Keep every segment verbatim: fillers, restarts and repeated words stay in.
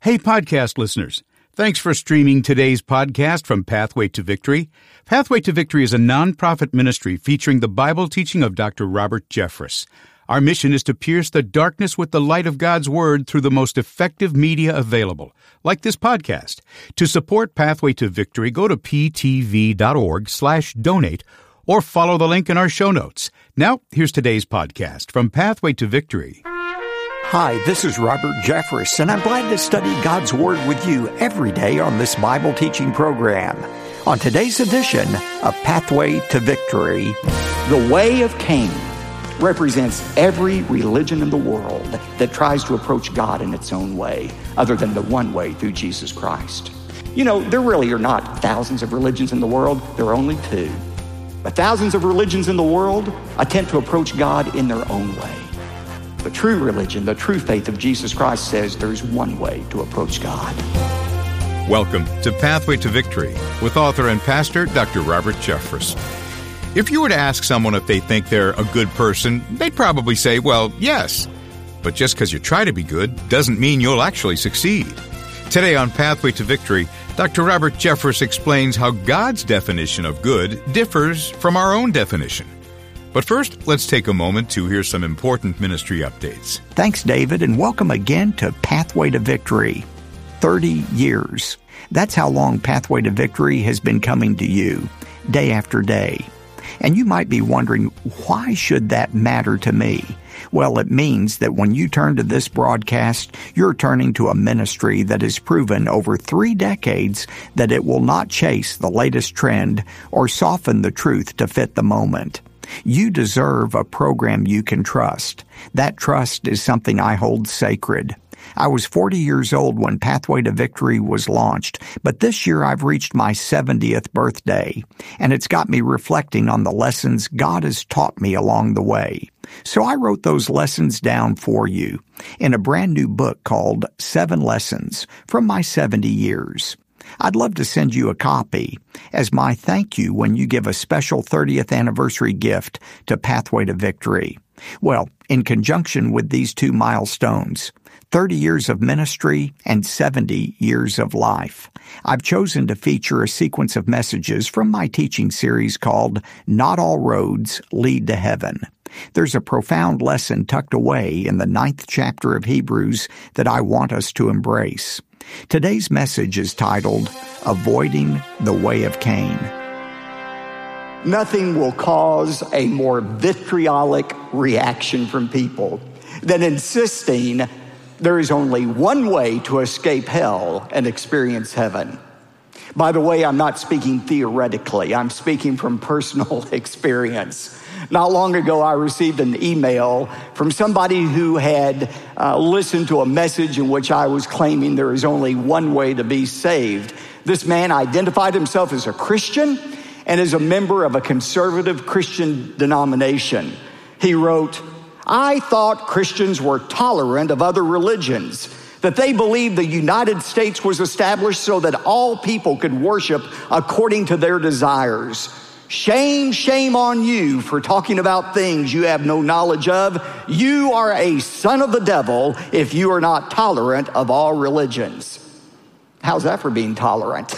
Hey, podcast listeners. Thanks for streaming today's podcast from Pathway to Victory. Pathway to Victory is a nonprofit ministry featuring the Bible teaching of Doctor Robert Jeffress. Our mission is to pierce the darkness with the light of God's Word through the most effective media available, like this podcast. To support Pathway to Victory, go to ptv.org slash donate or follow the link in our show notes. Now, here's today's podcast from Pathway to Victory. Hi, this is Robert Jeffress, and I'm glad to study God's Word with you every day on this Bible teaching program. On today's edition of Pathway to Victory, the way of Cain represents every religion in the world that tries to approach God in its own way, other than the one way through Jesus Christ. You know, there really are not thousands of religions in the world, there are only two. But thousands of religions in the world attempt to approach God in their own way. The true religion, the true faith of Jesus Christ says there's one way to approach God. Welcome to Pathway to Victory with author and pastor Doctor Robert Jeffress. If you were to ask someone if they think they're a good person, they'd probably say, well, yes. But just because you try to be good doesn't mean you'll actually succeed. Today on Pathway to Victory, Doctor Robert Jeffress explains how God's definition of good differs from our own definition. But first, let's take a moment to hear some important ministry updates. Thanks, David, and welcome again to Pathway to Victory. thirty years. That's how long Pathway to Victory has been coming to you, day after day. And you might be wondering, why should that matter to me? Well, it means that when you turn to this broadcast, you're turning to a ministry that has proven over three decades that it will not chase the latest trend or soften the truth to fit the moment. You deserve a program you can trust. That trust is something I hold sacred. I was forty years old when Pathway to Victory was launched, but this year I've reached my seventieth birthday, and it's got me reflecting on the lessons God has taught me along the way. So I wrote those lessons down for you in a brand new book called Seven Lessons from My seventy years. I'd love to send you a copy as my thank you when you give a special thirtieth anniversary gift to Pathway to Victory. Well, in conjunction with these two milestones, thirty years of ministry and seventy years of life, I've chosen to feature a sequence of messages from my teaching series called Not All Roads Lead to Heaven. There's a profound lesson tucked away in the ninth chapter of Hebrews that I want us to embrace. Today's message is titled, Avoiding the Way of Cain. Nothing will cause a more vitriolic reaction from people than insisting there is only one way to escape hell and experience heaven. By the way, I'm not speaking theoretically. I'm speaking from personal experience. Not long ago, I received an email from somebody who had uh, listened to a message in which I was claiming there is only one way to be saved. This man identified himself as a Christian and as a member of a conservative Christian denomination. He wrote, I thought Christians were tolerant of other religions, that they believed the United States was established so that all people could worship according to their desires. Shame, shame on you for talking about things you have no knowledge of. You are a son of the devil if you are not tolerant of all religions. How's that for being tolerant?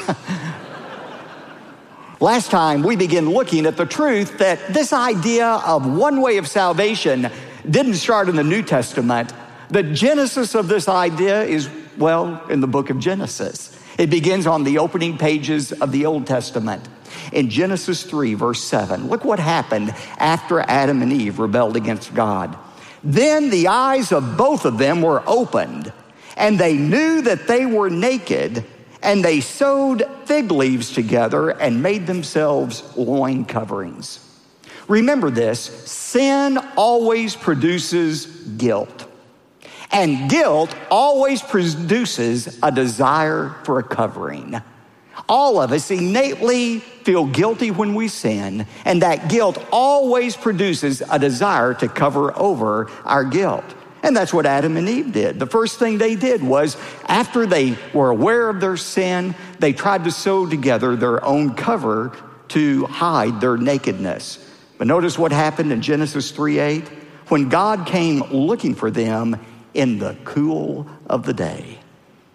Last time we began looking at the truth that this idea of one way of salvation didn't start in the New Testament. The genesis of this idea is, well, in the book of Genesis. It begins on the opening pages of the Old Testament. In Genesis three, verse seven, look what happened after Adam and Eve rebelled against God. Then the eyes of both of them were opened, and they knew that they were naked, and they sewed fig leaves together and made themselves loin coverings. Remember this, sin always produces guilt, and guilt always produces a desire for a covering. All of us innately feel guilty when we sin, and that guilt always produces a desire to cover over our guilt. And that's what Adam and Eve did. The first thing they did was, after they were aware of their sin, they tried to sew together their own cover to hide their nakedness. But notice what happened in Genesis three eight. When God came looking for them in the cool of the day.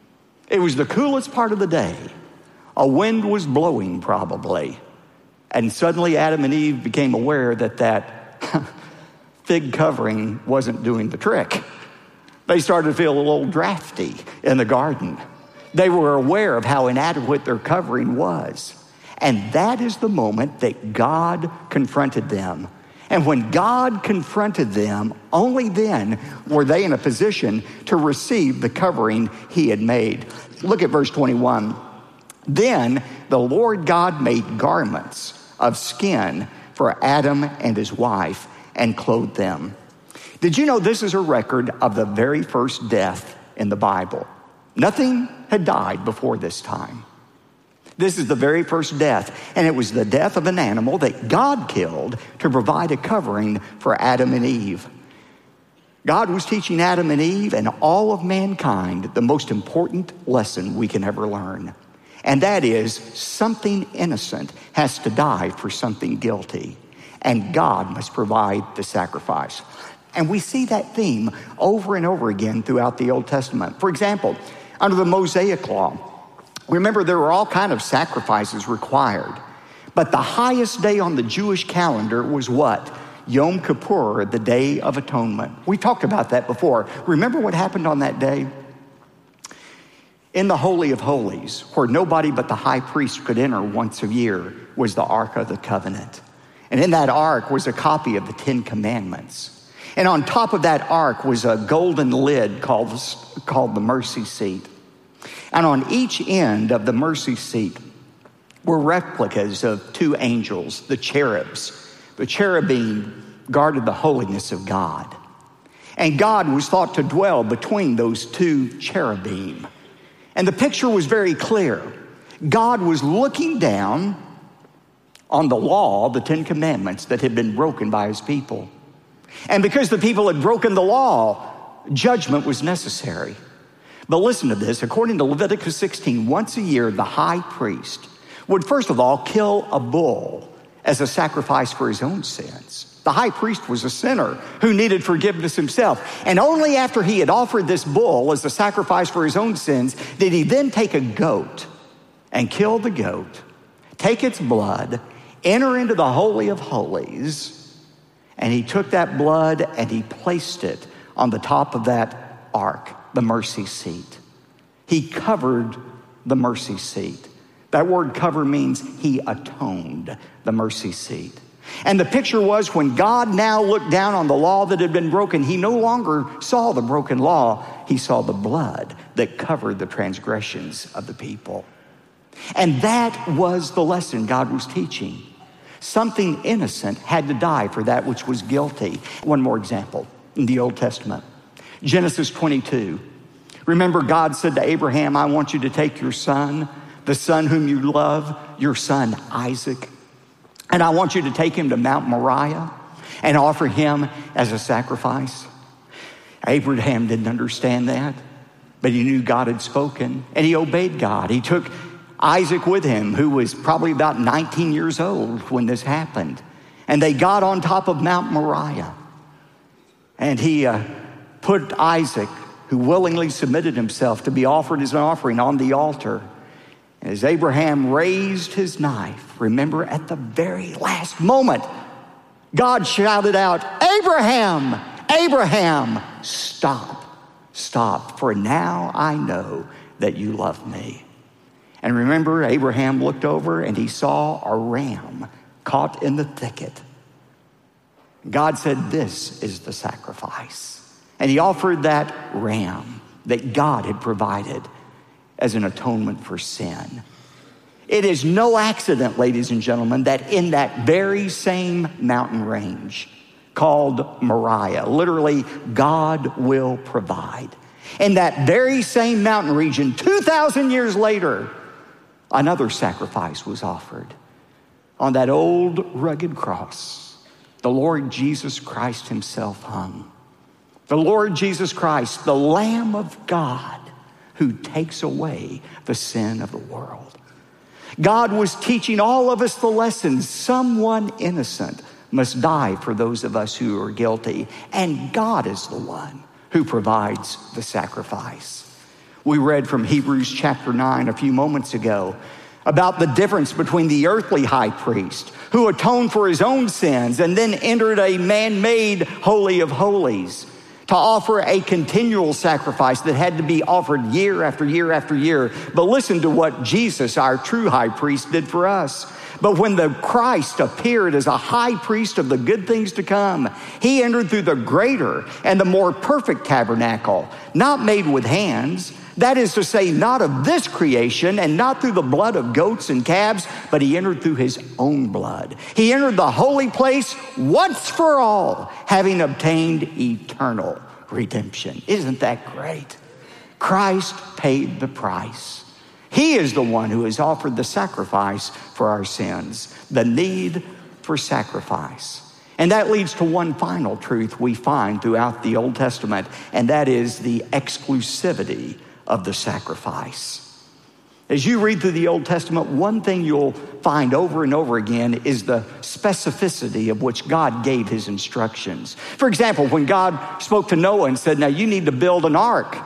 It was the coolest part of the day. A wind was blowing probably. And suddenly Adam and Eve became aware that that fig covering wasn't doing the trick. They started to feel a little drafty in the garden. They were aware of how inadequate their covering was. And that is the moment that God confronted them. And when God confronted them, only then were they in a position to receive the covering he had made. Look at verse twenty-one. Then the Lord God made garments of skin for Adam and his wife and clothed them. Did you know this is a record of the very first death in the Bible? Nothing had died before this time. This is the very first death, and it was the death of an animal that God killed to provide a covering for Adam and Eve. God was teaching Adam and Eve and all of mankind the most important lesson we can ever learn. And that is, something innocent has to die for something guilty, and God must provide the sacrifice. And we see that theme over and over again throughout the Old Testament. For example, under the Mosaic Law, remember there were all kinds of sacrifices required. But the highest day on the Jewish calendar was what? Yom Kippur, the Day of Atonement. We talked about that before. Remember what happened on that day? In the Holy of Holies, where nobody but the high priest could enter once a year, was the Ark of the Covenant. And in that ark was a copy of the Ten Commandments. And on top of that ark was a golden lid called, called the mercy seat. And on each end of the mercy seat were replicas of two angels, the cherubs. The cherubim guarded the holiness of God. And God was thought to dwell between those two cherubim. And the picture was very clear. God was looking down on the law, the Ten Commandments that had been broken by his people. And because the people had broken the law, judgment was necessary. But listen to this. According to Leviticus sixteen, once a year, the high priest would first of all kill a bull as a sacrifice for his own sins. The high priest was a sinner who needed forgiveness himself. And only after he had offered this bull as a sacrifice for his own sins did he then take a goat and kill the goat, take its blood, enter into the Holy of Holies, and he took that blood and he placed it on the top of that ark, the mercy seat. He covered the mercy seat. That word cover means he atoned the mercy seat. And the picture was when God now looked down on the law that had been broken, he no longer saw the broken law. He saw the blood that covered the transgressions of the people. And that was the lesson God was teaching. Something innocent had to die for that which was guilty. One more example in the Old Testament. Genesis twenty-two. Remember, God said to Abraham, I want you to take your son, the son whom you love, your son Isaac, and I want you to take him to Mount Moriah and offer him as a sacrifice. Abraham didn't understand that, but he knew God had spoken, and he obeyed God. He took Isaac with him, who was probably about nineteen years old when this happened. And they got on top of Mount Moriah. And he uh, put Isaac, who willingly submitted himself to be offered as an offering, on the altar. And as Abraham raised his knife, remember at the very last moment, God shouted out, Abraham, Abraham, stop, stop, for now I know that you love me. And remember, Abraham looked over and he saw a ram caught in the thicket. God said, this is the sacrifice. And he offered that ram that God had provided as an atonement for sin. It is no accident, ladies and gentlemen, that in that very same mountain range called Moriah, literally, God will provide. In that very same mountain region, two thousand years later, another sacrifice was offered. On that old rugged cross, the Lord Jesus Christ himself hung. The Lord Jesus Christ, the Lamb of God, who takes away the sin of the world. God was teaching all of us the lessons. Someone innocent must die for those of us who are guilty, and God is the one who provides the sacrifice. We read from Hebrews chapter nine a few moments ago about the difference between the earthly high priest who atoned for his own sins and then entered a man-made Holy of Holies to offer a continual sacrifice that had to be offered year after year after year. But listen to what Jesus, our true high priest, did for us. But when the Christ appeared as a high priest of the good things to come, he entered through the greater and the more perfect tabernacle, not made with hands. That is to say, not of this creation and not through the blood of goats and calves, but he entered through his own blood. He entered the holy place once for all, having obtained eternal redemption. Isn't that great? Christ paid the price. He is the one who has offered the sacrifice for our sins, the need for sacrifice. And that leads to one final truth we find throughout the Old Testament, and that is the exclusivity of the sacrifice. As you read through the Old Testament, one thing you'll find over and over again is the specificity of which God gave his instructions. For example, when God spoke to Noah and said, now you need to build an ark,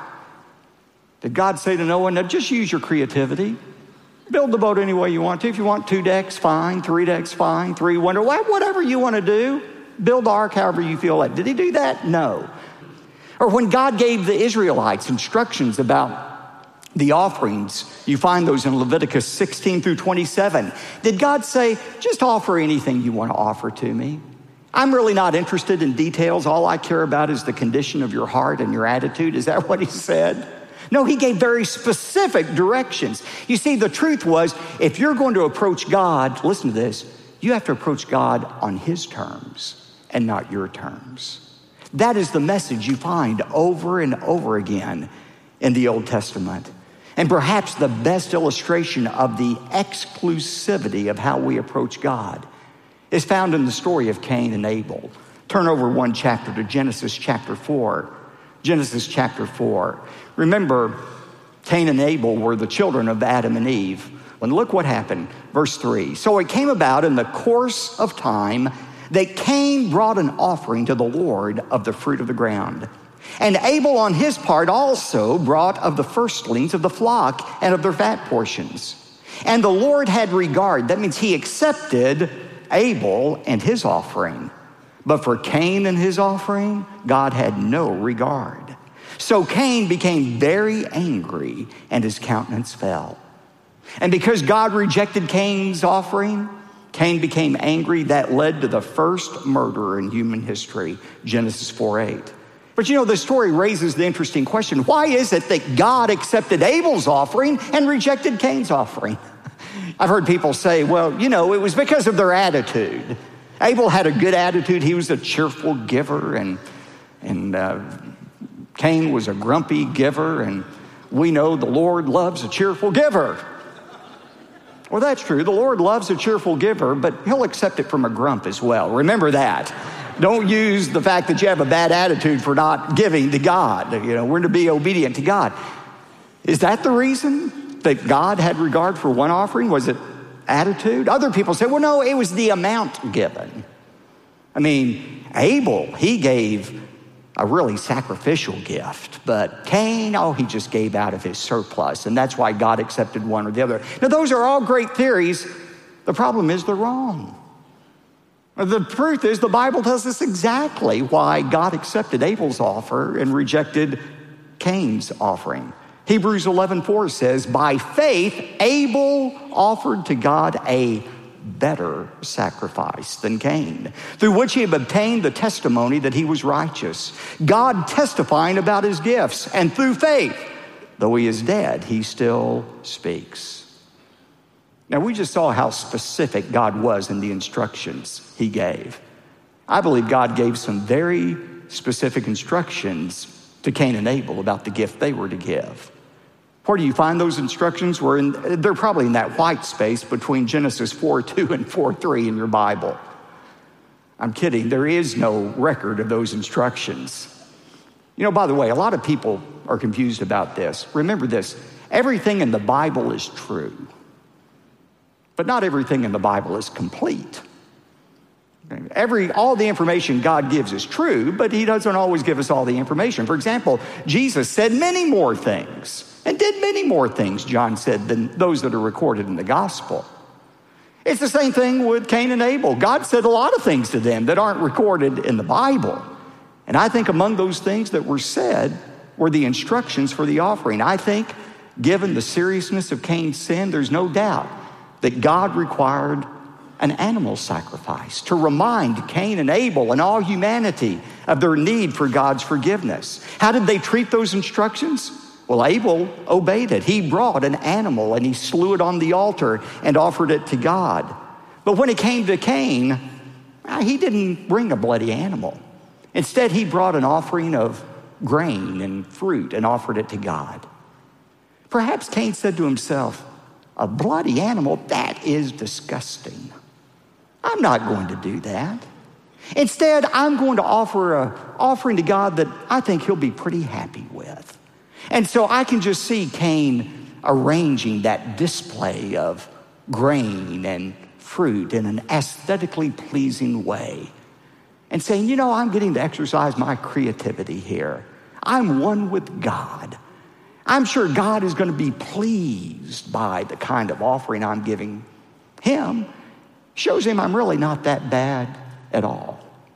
did God say to Noah, now just use your creativity. Build the boat any way you want to. If you want two decks, fine. Three decks, fine. Three windows, whatever you want to do. Build the ark however you feel like. Did he do that? No. Or when God gave the Israelites instructions about the offerings, you find those in Leviticus sixteen through twenty-seven. Did God say, just offer anything you want to offer to me? I'm really not interested in details. All I care about is the condition of your heart and your attitude. Is that what he said? No, he gave very specific directions. You see, the truth was, if you're going to approach God, listen to this, you have to approach God on his terms and not your terms. That is the message you find over and over again in the Old Testament. And perhaps the best illustration of the exclusivity of how we approach God is found in the story of Cain and Abel. Turn over one chapter to Genesis chapter four. Genesis chapter four. Remember, Cain and Abel were the children of Adam and Eve. And look what happened. Verse three. So it came about in the course of time that Cain brought an offering to the Lord of the fruit of the ground. And Abel on his part also brought of the firstlings of the flock and of their fat portions. And the Lord had regard. That means he accepted Abel and his offering. But for Cain and his offering, God had no regard. So Cain became very angry and his countenance fell. And because God rejected Cain's offering, Cain became angry. That led to the first murder in human history, Genesis four eight. But you know, the story raises the interesting question, why is it that God accepted Abel's offering and rejected Cain's offering? I've heard people say, well, you know, it was because of their attitude. Abel had a good attitude. He was a cheerful giver, and, and uh, Cain was a grumpy giver, and we know the Lord loves a cheerful giver. Well, that's true. The Lord loves a cheerful giver, but he'll accept it from a grump as well. Remember that. Don't use the fact that you have a bad attitude for not giving to God. You know, we're to be obedient to God. Is that the reason that God had regard for one offering? Was it attitude? Other people say, well, no, it was the amount given. I mean, Abel, he gave a really sacrificial gift, but Cain, oh, he just gave out of his surplus, and that's why God accepted one or the other. Now, those are all great theories. The problem is they're wrong. The truth is, the Bible tells us exactly why God accepted Abel's offer and rejected Cain's offering. Hebrews eleven four says, by faith, Abel offered to God a better sacrifice than Cain, through which he had obtained the testimony that he was righteous, God testifying about his gifts. And through faith, though he is dead, he still speaks. Now, we just saw how specific God was in the instructions he gave. I believe God gave some very specific instructions to Cain and Abel about the gift they were to give. Where do you find those instructions? We're in, they're probably in that white space between Genesis four two and four three in your Bible. I'm kidding. There is no record of those instructions. You know, by the way, a lot of people are confused about this. Remember this, everything in the Bible is true, but not everything in the Bible is complete. Every, all the information God gives is true, but he doesn't always give us all the information. For example, Jesus said many more things and did many more things, John said, than those that are recorded in the gospel. It's the same thing with Cain and Abel. God said a lot of things to them that aren't recorded in the Bible. And I think among those things that were said were the instructions for the offering. I think, given the seriousness of Cain's sin, there's no doubt that God required an animal sacrifice to remind Cain and Abel and all humanity of their need for God's forgiveness. How did they treat those instructions? Well, Abel obeyed it. He brought an animal and he slew it on the altar and offered it to God. But when it came to Cain, he didn't bring a bloody animal. Instead, he brought an offering of grain and fruit and offered it to God. Perhaps Cain said to himself, a bloody animal, that is disgusting. I'm not going to do that. Instead, I'm going to offer an offering to God that I think he'll be pretty happy with. And so I can just see Cain arranging that display of grain and fruit in an aesthetically pleasing way and saying, you know, I'm getting to exercise my creativity here. I'm one with God. I'm sure God is going to be pleased by the kind of offering I'm giving him. Shows him I'm really not that bad at all.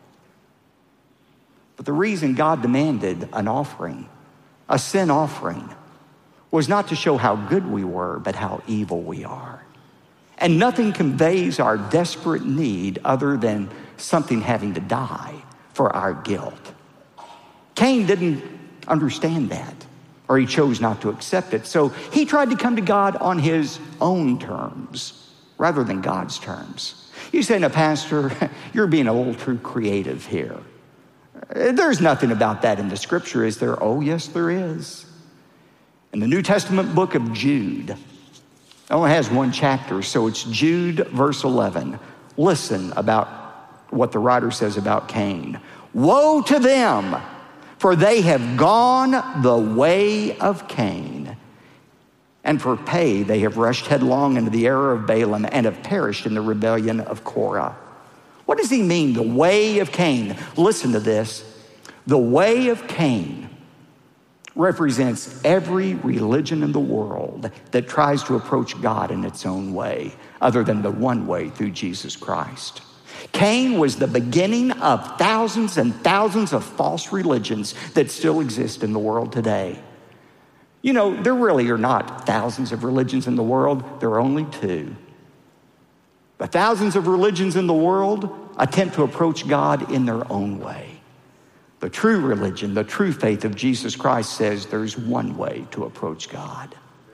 But the reason God demanded an offering, a sin offering, was not to show how good we were, but how evil we are. And nothing conveys our desperate need other than something having to die for our guilt. Cain didn't understand that, or he chose not to accept it. So he tried to come to God on his own terms rather than God's terms. You say, now, Pastor, you're being a little too creative here. There's nothing about that in the scripture, is there? Oh, yes, there is. In the New Testament book of Jude, it only has one chapter, so it's Jude, verse eleven. Listen about what the writer says about Cain. Woe to them, for they have gone the way of Cain, and for pay they have rushed headlong into the error of Balaam and have perished in the rebellion of Korah. What does he mean, the way of Cain? Listen to this. The way of Cain represents every religion in the world that tries to approach God in its own way, other than the one way through Jesus Christ. Cain was the beginning of thousands and thousands of false religions that still exist in the world today. You know, there really are not thousands of religions in the world. There are only two. But thousands of religions in the world attempt to approach God in their own way. The true religion, the true faith of Jesus Christ says there's one way to approach God.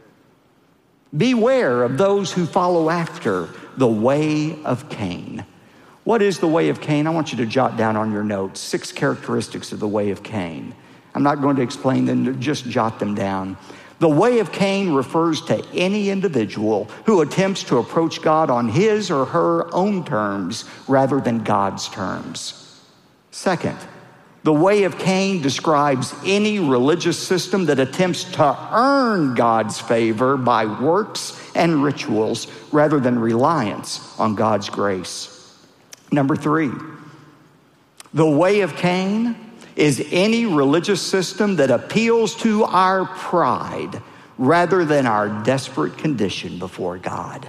Beware of those who follow after the way of Cain. What is the way of Cain? I want you to jot down on your notes six characteristics of the way of Cain. I'm not going to explain them, just jot them down. The way of Cain refers to any individual who attempts to approach God on his or her own terms rather than God's terms. Second, the way of Cain describes any religious system that attempts to earn God's favor by works and rituals rather than reliance on God's grace. Number three, the way of Cain is any religious system that appeals to our pride rather than our desperate condition before God.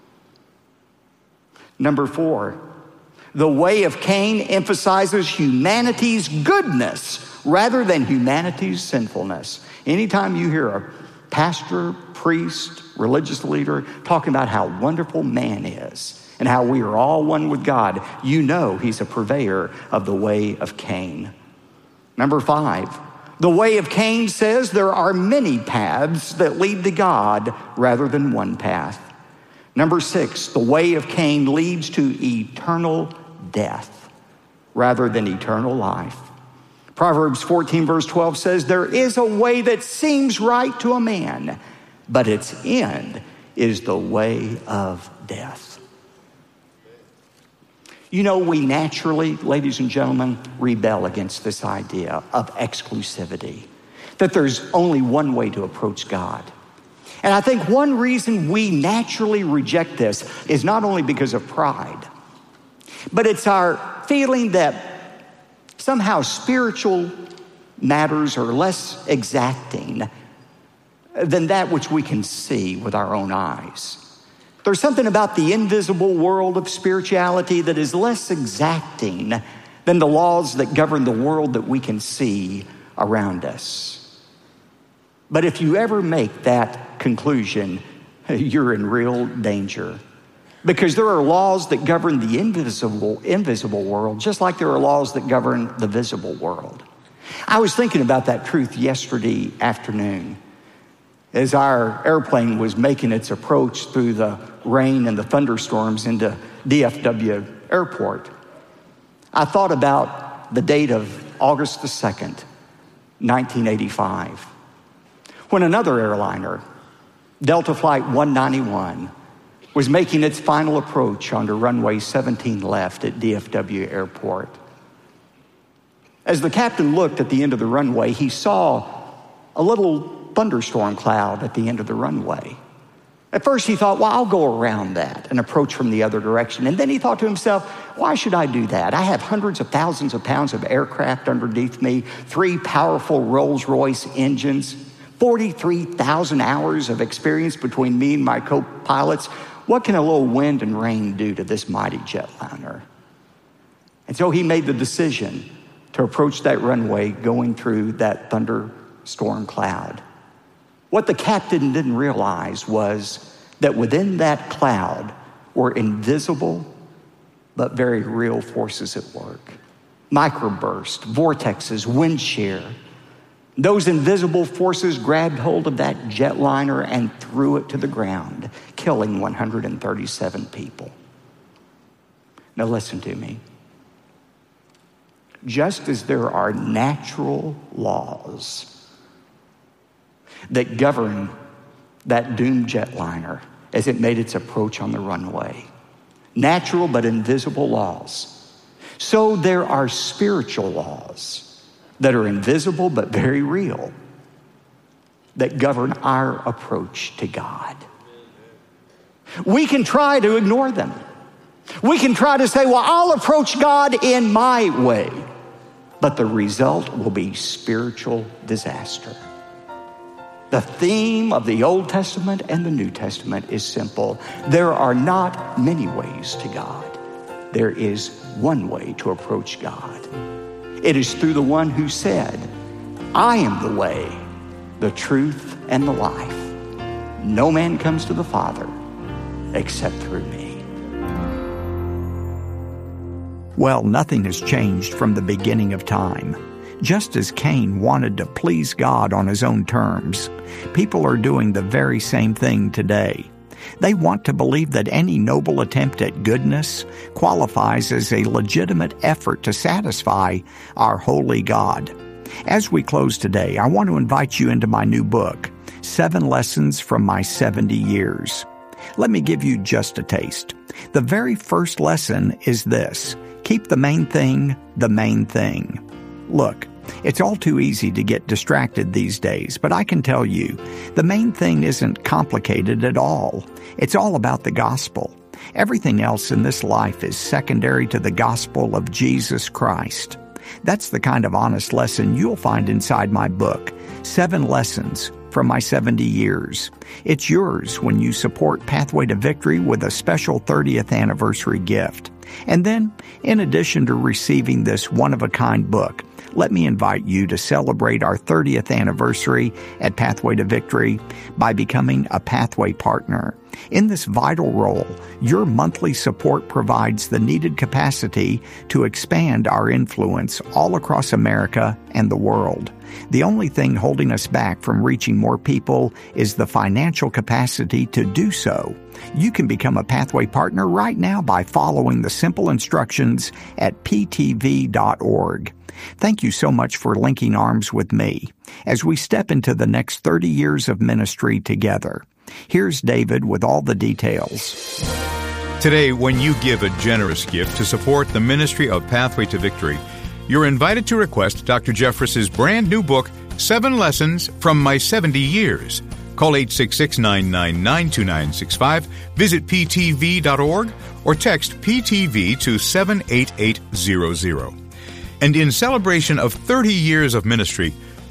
Number four, the way of Cain emphasizes humanity's goodness rather than humanity's sinfulness. Anytime you hear a pastor, priest, religious leader talking about how wonderful man is and how we are all one with God, you know he's a purveyor of the way of Cain. Number five, the way of Cain says there are many paths that lead to God rather than one path. Number six, the way of Cain leads to eternal death rather than eternal life. Proverbs fourteen verse twelve says, there is a way that seems right to a man, but its end is the way of death. You know, we naturally, ladies and gentlemen, rebel against this idea of exclusivity, that there's only one way to approach God. And I think one reason we naturally reject this is not only because of pride, but it's our feeling that somehow spiritual matters are less exacting than that which we can see with our own eyes. There's something about the invisible world of spirituality that is less exacting than the laws that govern the world that we can see around us. But if you ever make that conclusion, you're in real danger. Because there are laws that govern the invisible, invisible world, just like there are laws that govern the visible world. I was thinking about that truth yesterday afternoon as our airplane was making its approach through the rain and the thunderstorms into D F W Airport. I thought about the date of August the second, nineteen eighty-five, when another airliner, Delta Flight one ninety-one, was making its final approach onto runway seventeen left at D F W Airport. As the captain looked at the end of the runway, he saw a little thunderstorm cloud at the end of the runway. At first he thought, well, I'll go around that and approach from the other direction. And then he thought to himself, why should I do that? I have hundreds of thousands of pounds of aircraft underneath me, three powerful Rolls-Royce engines, forty-three thousand hours of experience between me and my co-pilots. What can a little wind and rain do to this mighty jetliner? And so he made the decision to approach that runway going through that thunderstorm cloud. What the captain didn't realize was that within that cloud were invisible but very real forces at work. Microburst, vortexes, wind shear. Those invisible forces grabbed hold of that jetliner and threw it to the ground, killing one hundred thirty-seven people. Now listen to me. Just as there are natural laws that govern that doomed jetliner as it made its approach on the runway, natural but invisible laws, so there are spiritual laws that are invisible but very real that govern our approach to God. We can try to ignore them. We can try to say, well, I'll approach God in my way, but the result will be spiritual disaster. The theme of the Old Testament and the New Testament is simple. There are not many ways to God. There is one way to approach God. It is through the one who said, I am the way, the truth, and the life. No man comes to the Father except through me. Well, nothing has changed from the beginning of time. Just as Cain wanted to please God on his own terms, people are doing the very same thing today. They want to believe that any noble attempt at goodness qualifies as a legitimate effort to satisfy our holy God. As we close today, I want to invite you into my new book, Seven Lessons from My seventy years. Let me give you just a taste. The very first lesson is this: keep the main thing the main thing. Look, it's all too easy to get distracted these days, but I can tell you, the main thing isn't complicated at all. It's all about the gospel. Everything else in this life is secondary to the gospel of Jesus Christ. That's the kind of honest lesson you'll find inside my book, Seven Lessons from My seventy years. It's yours when you support Pathway to Victory with a special thirtieth anniversary gift. And then, in addition to receiving this one-of-a-kind book, let me invite you to celebrate our thirtieth anniversary at Pathway to Victory by becoming a Pathway partner. In this vital role, your monthly support provides the needed capacity to expand our influence all across America and the world. The only thing holding us back from reaching more people is the financial capacity to do so. You can become a Pathway partner right now by following the simple instructions at p t v dot org. Thank you so much for linking arms with me as we step into the next thirty years of ministry together. Here's David with all the details. Today, when you give a generous gift to support the ministry of Pathway to Victory, you're invited to request Doctor Jeffress's brand new book, Seven Lessons from My seventy years. Call eight six six, nine nine nine, two nine six five, visit p t v dot org, or text P T V to seven eight eight zero zero. And in celebration of thirty years of ministry,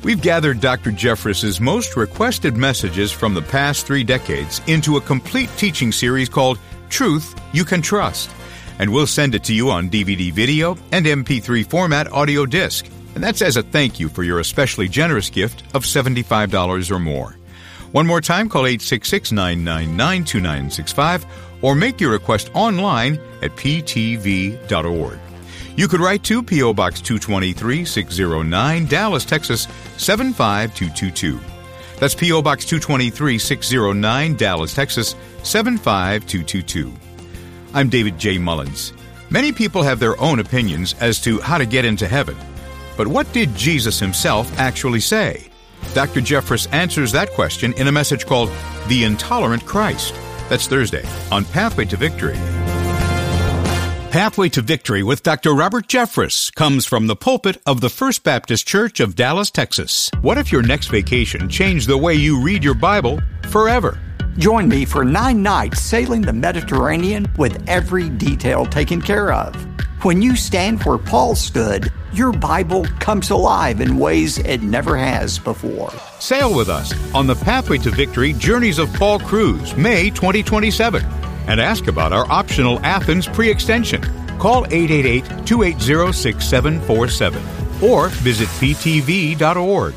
We've gathered Doctor Jeffress's most requested messages from the past three decades into a complete teaching series called Truth You Can Trust. And we'll send it to you on D V D video and M P three format audio disc. And that's as a thank you for your especially generous gift of seventy-five dollars or more. One more time, call eight six six, nine nine nine, two nine six five or make your request online at p t v dot org. You could write to P O. Box two twenty-three, six oh nine, Dallas, Texas, seven five two two two. That's P O. Box two twenty-three, six oh nine, Dallas, Texas, seven five two two two. I'm David J. Mullins. Many people have their own opinions as to how to get into heaven. But what did Jesus himself actually say? Doctor Jeffress answers that question in a message called The Intolerant Christ. That's Thursday on Pathway to Victory. Pathway to Victory with Doctor Robert Jeffress comes from the pulpit of the First Baptist Church of Dallas, Texas. What if your next vacation changed the way you read your Bible forever? Join me for nine nights sailing the Mediterranean with every detail taken care of. When you stand where Paul stood, your Bible comes alive in ways it never has before. Sail with us on the Pathway to Victory Journeys of Paul Cruise, May twenty twenty-seven. And ask about our optional Athens pre-extension. Call eight eight eight, two eight zero, six seven four seven or visit p t v dot org.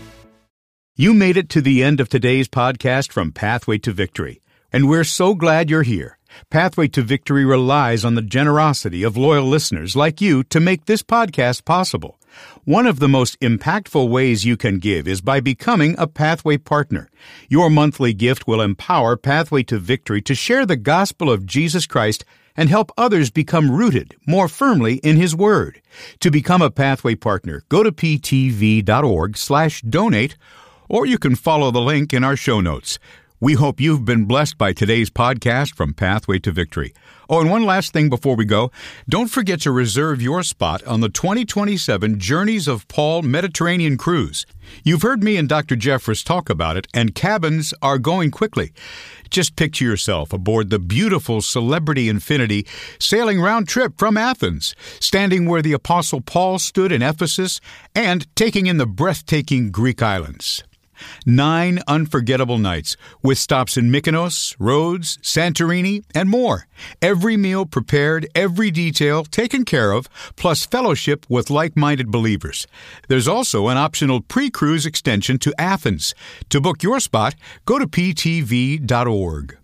You made it to the end of today's podcast from Pathway to Victory, and we're so glad you're here. Pathway to Victory relies on the generosity of loyal listeners like you to make this podcast possible. One of the most impactful ways you can give is by becoming a Pathway partner. Your monthly gift will empower Pathway to Victory to share the gospel of Jesus Christ and help others become rooted more firmly in His Word. To become a Pathway partner, go to p t v dot org slash donate, or you can follow the link in our show notes. We hope you've been blessed by today's podcast from Pathway to Victory. Oh, and one last thing before we go. Don't forget to reserve your spot on the twenty twenty-seven Journeys of Paul Mediterranean Cruise. You've heard me and Doctor Jeffress talk about it, and cabins are going quickly. Just picture yourself aboard the beautiful Celebrity Infinity, sailing round trip from Athens, standing where the Apostle Paul stood in Ephesus, and taking in the breathtaking Greek islands. Nine unforgettable nights with stops in Mykonos, Rhodes, Santorini, and more. Every meal prepared, every detail taken care of, plus fellowship with like-minded believers. There's also an optional pre-cruise extension to Athens. To book your spot, go to p t v dot org.